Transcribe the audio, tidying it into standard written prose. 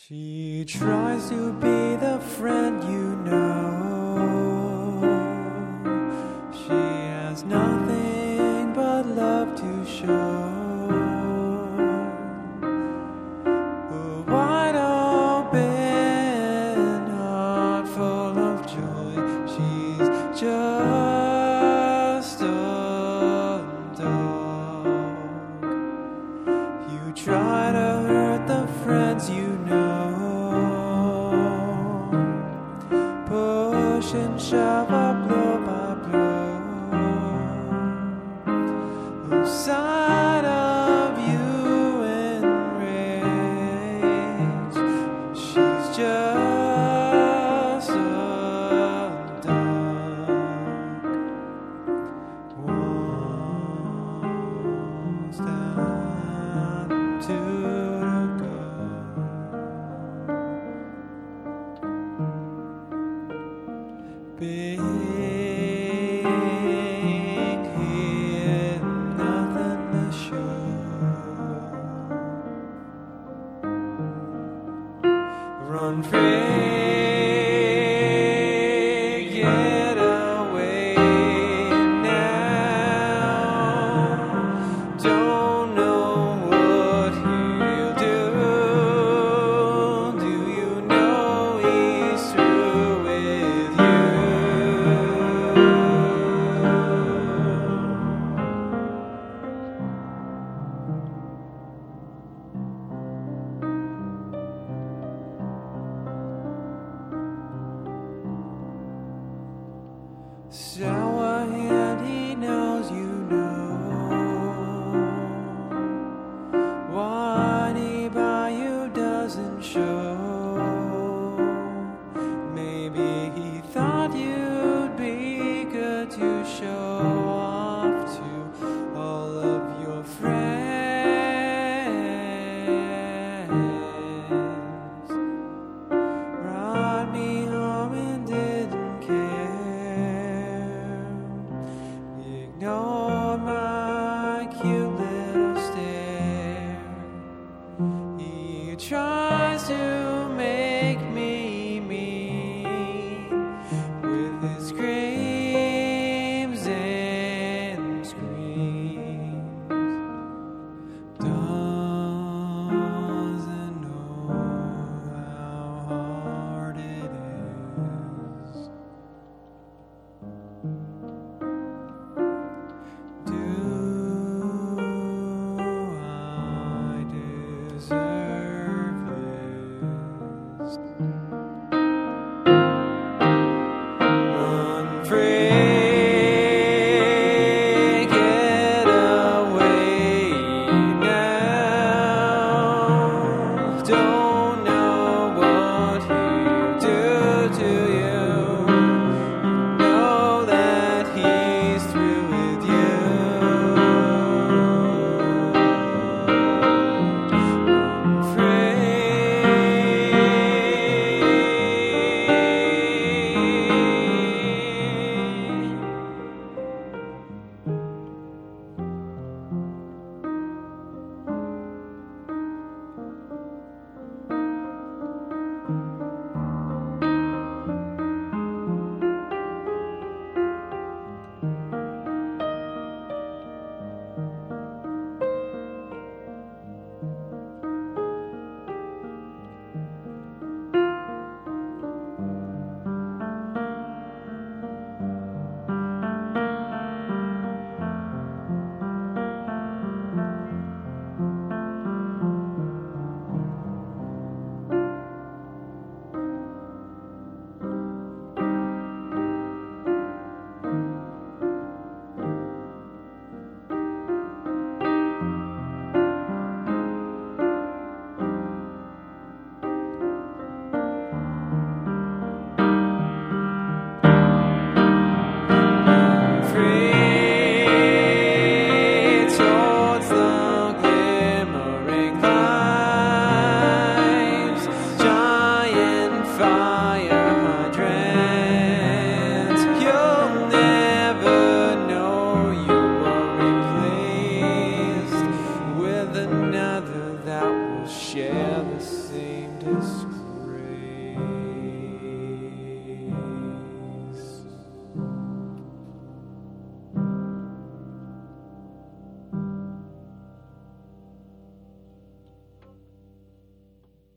She tries to be the friend you know. She has nothing but love to show. A wide open heart full of joy. She's just a dog. You try to hurt the friends you know. Push and shove up blow by blow. Lose sight of you enraged. She's just a dog. Walks down to the being here, nothing to show. Run free, get away now. Don't know what he'll do. Do you know he's through with you? Sour hand, he knows you know. What he by you doesn't show. Maybe he thought you'd be good to show off to all of your friends. Brought me home and didn't care. Ignored my cute little stare. He tries to make me mean with his screams and screams. Doesn't know how hard it is. Do I deserve this?